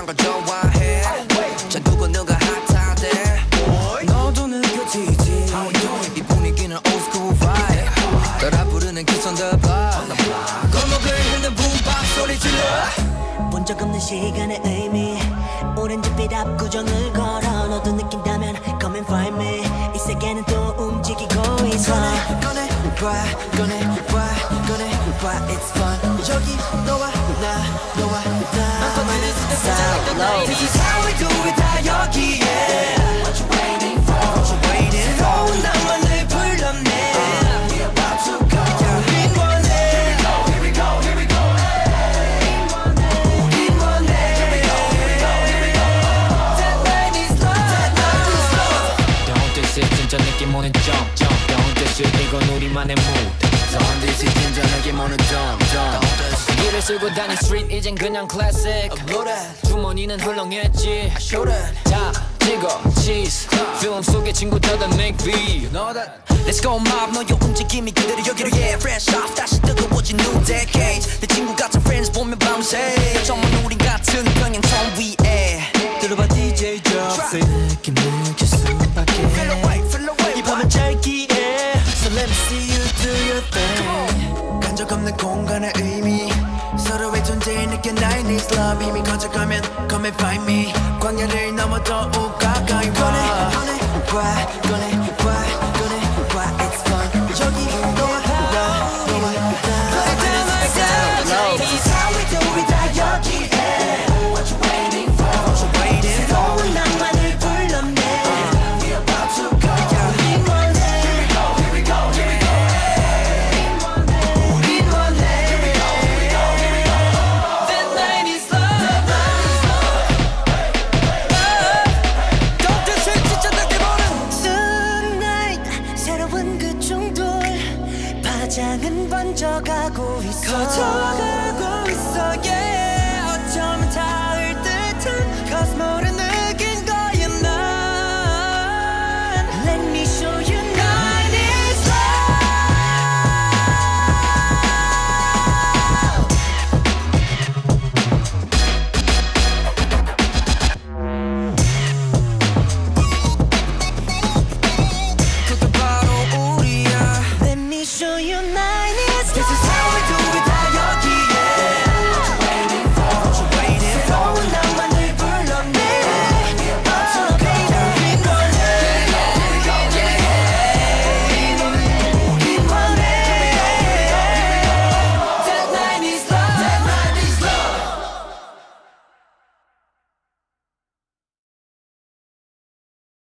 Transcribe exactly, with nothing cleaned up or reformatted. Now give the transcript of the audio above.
걸 좋아해 자 누구 누가 핫하대 너도 느껴지지 이 분위기는 old school vibe 따라 부르는 kiss on the block 골목을 흔든 붐박 소리 질러 본 적 없는 시간의 의미 오렌지빛 압구정을 걸어 너도 느낀다면 come and find me 이 세계는 또 움직이고 있어 꺼내 봐 꺼내 봐 꺼내 봐 it's fun 여기 너와 나 너와 나 This is how we do it 다 여기에 What you waiting for What you waiting for 나만을 불렀네 We're about to go 우린 원해 Here we go here we go 우린 원해 Here we go here we go here we go That night is love That night is love Don't this it 진짜 느낌 오는 jump jump Don't this it 이건 우리만의 mood Don't this it 진짜 느낌 오는 jump jump 길을 쓸고 다닌 street 이젠 그냥 classic Blow that 주머니는 헐렁했지 Show that 다 찍어 cheese film 속의 친구들은 make beat You know that Let's go mob 너의 움직임이 그대로 여기로 yeah Fresh off 다시 뜨거워진 new decade 내 친구 같은 friends 보면 밤새 정말 우린 같은 평행선 위에 들어봐 디제이 Jobs 느낌 느낄 수밖에 Feel away feel away 이 밤은 짧기에 So let me see you do your thing 간적 없는 공간의 의미 서로의 존재에 느껴 나의 needs love 이미 거쳐가면 come and find me 광야를 넘어 더욱 가까이 와 꺼내 꺼내 봐 꺼내 봐 꺼내 봐 it's fun